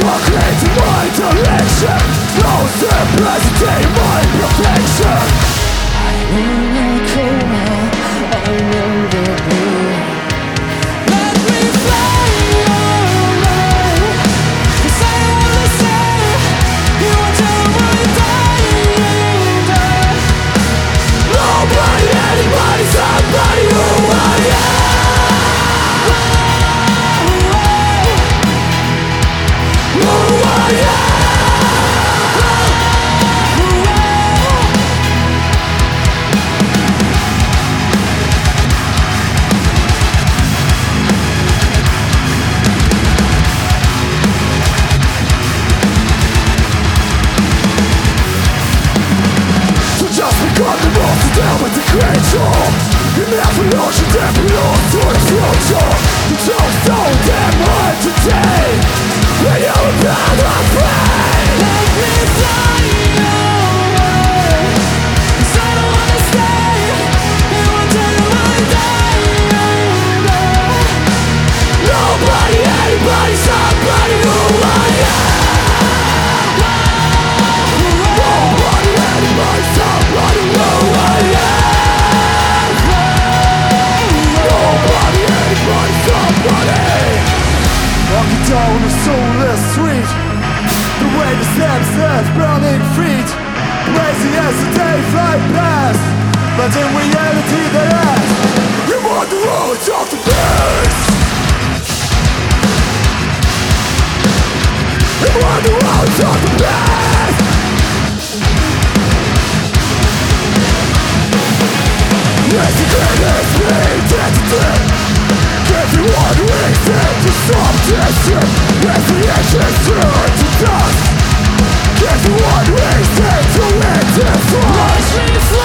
Concrete my direction, no simplicity, my perfection. I will coma, I will be. Let me fly away, 'cause I wanna say you until my dying day. Nobody, anybody, somebody who I am. With the creature, you never lost your death, belongs to the future. You don't know them hard today, when you're about to pray. Let me fly away, 'cause I don't wanna stay here until my dying day. Nobody, anybody, somebody who I am. Nobody, anybody, somebody who I am. Walking down a soulless street, the way the steps left burning feet, crazy as the day flies past, but in reality they ask, you want the roads of the beast. You want the roads of the beast. Yes, the greatest identity. Everyone reason to stop this shit. As the ashes turn to dust. Everyone reason to end this fight.